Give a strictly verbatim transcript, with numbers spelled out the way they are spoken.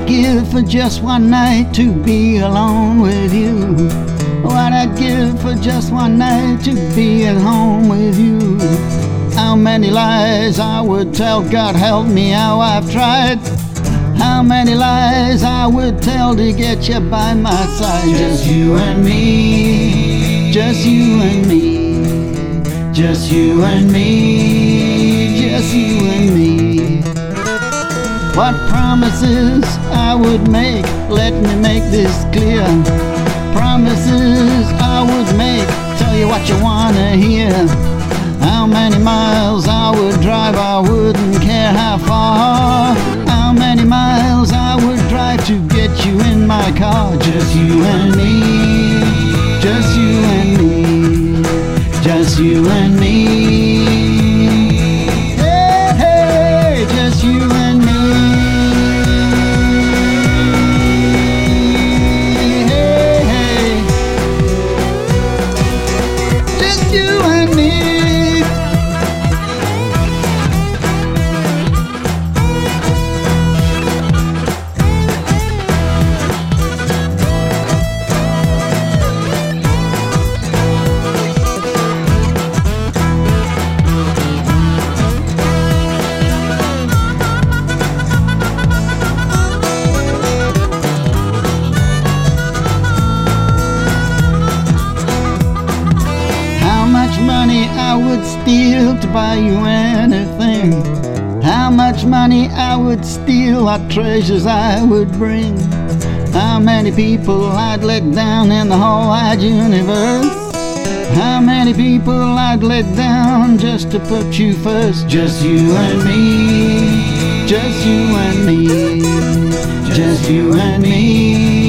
I'd give for just one night to be alone with you. What I'd give for just one night to be at home with you. How many lies I would tell, God help me how I've tried. How many lies I would tell to get you by my side. Just you and me, just you and me, just you and me, just you and me. What promises I would make, let me make this clear. Promises I would make, tell you what you wanna hear. How many miles I would drive, I wouldn't care how far. How many miles I would drive to get you in my car. Just you and me, just you and me, just you and me. Hey, hey, just you and me. Hey, hey, just you and me. How much money I would steal to buy you anything. How much money I would steal, what treasures I would bring. How many people I'd let down in the whole wide universe. How many people I'd let down just to put you first. Just you and me, just you and me, just you and me.